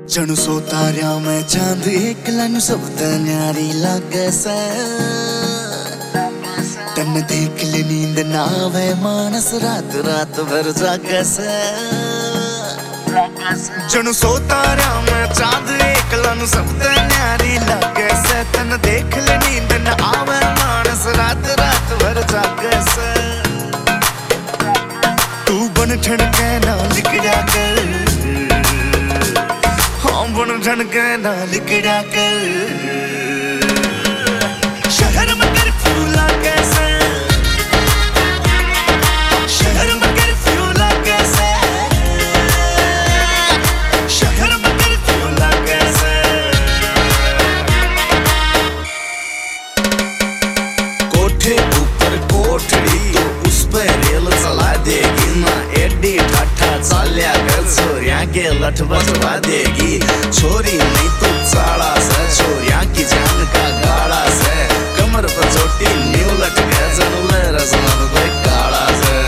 जणू सो तारिया मैं चांद एकला नु सब न्यारी लागे से तन देख ले नींद ना आवे मानस रात रात भर जागे से जणू सो तारिया मैं चांद एकला नु सब न्यारी लागे से तन देख ले नींद ना आवे मानस रात रात भर जागे से तू बन ठणके ना लिखड़ा कर बन ठणके ना लिखड़ा कर शहर में कर्फ्यू लागे से शहर में कर्फ्यू लागे से शहर में कर्फ्यू लागे से कोठे ऊपर कोठड़ी तो उस पे रेल चला देगी ना एडी ठाठा चाल्या कर छोरिया के लठ बजवा देगी छोरी नहीं तो चाड़ा से छोरिया की जान का गाड़ा से कमर पर चोटी न्यू लटके जनले रसमन कोई काड़ा से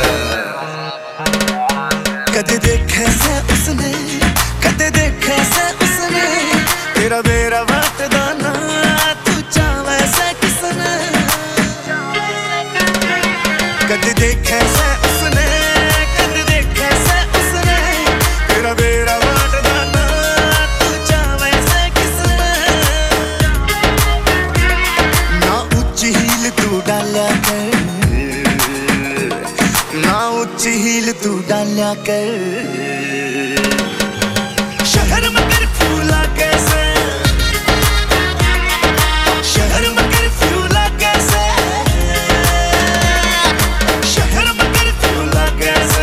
कदे देखे से उसने कदे देखे से उसने तेरा मेरा बात दाना तू चावे से किसने कदे देखे से उसने कदे देखे से उसने तेरा मेरा बात दाना तू चावे से किसने ना ऊंची हील तू डाला कर ना ऊंची हील तू डाला कर शहर में कर्फ्यू लागे से शहर में कर्फ्यू लागे से शहर में कर्फ्यू लागे से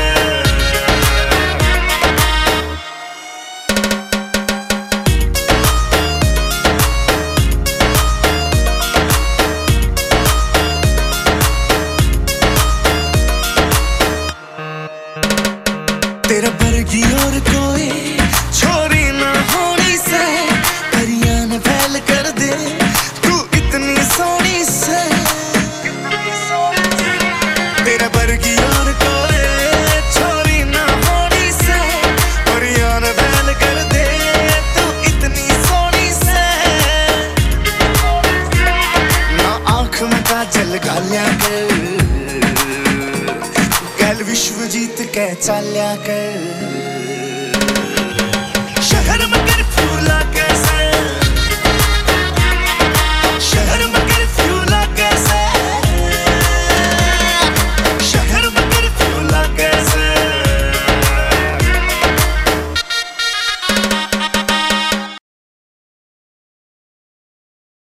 तेरा बरगी और कोई छोरी ना होनी से परियां ने फैल कर दे तू इतनी सोनी से तेरा बरगी और कोई छोरी ना होनी से परियां ने फैल कर दे तू इतनी सोनी से ना आँख में काजल गालिया कर गल विश्वजीत कह चाल्या कर